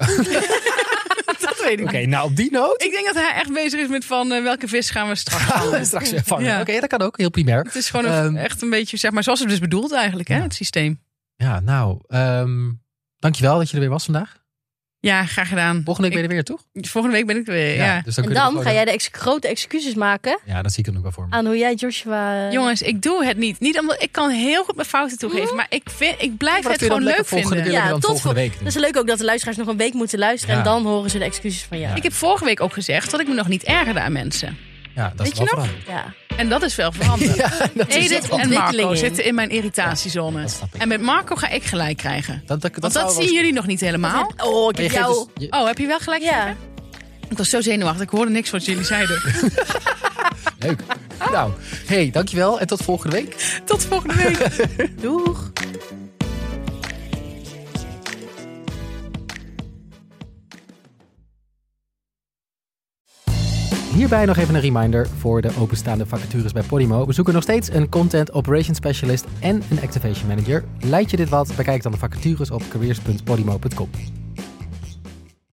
Oké, nou op die noot. Ik denk dat hij echt bezig is met van welke vis gaan we straks vangen. Straks weer vangen. Ja. Oké, dat kan ook. Heel primair. Het is gewoon echt een beetje, zeg maar, zoals het dus bedoeld eigenlijk, hè, het systeem. Ja, nou, dankjewel dat je er weer was vandaag. Ja, graag gedaan. Volgende week ben je er weer, toch? Volgende week ben ik er weer, ja. Dus en dan ga jij de grote excuses maken. Ja, dat zie ik er nog wel voor me. Aan hoe jij Joshua... Jongens, ik doe het niet. Niet omdat ik kan heel goed mijn fouten toegeven. Maar ik blijf het gewoon leuk vinden. Ja, tot volgende week. Het is leuk ook dat de luisteraars nog een week moeten luisteren. En dan horen ze de excuses van jou. Ja. Ik heb vorige week ook gezegd dat ik me nog niet ergerde aan mensen. Ja, dat is wel veranderd. Ja. En dat is wel veranderd. Edith en Marco zitten in mijn irritatiezone. En met Marco ga ik gelijk krijgen. Want dat zien jullie nog niet helemaal. Ik heb jou... heb je wel gelijk gegeven? Ik was zo zenuwachtig. Ik hoorde niks wat jullie zeiden. Leuk. Nou, hey, dankjewel en tot volgende week. Tot volgende week. Doeg. Hierbij nog even een reminder voor de openstaande vacatures bij Podimo. We zoeken nog steeds een Content Operations Specialist en een Activation Manager. Lijkt je dit wat? Bekijk dan de vacatures op careers.podimo.com.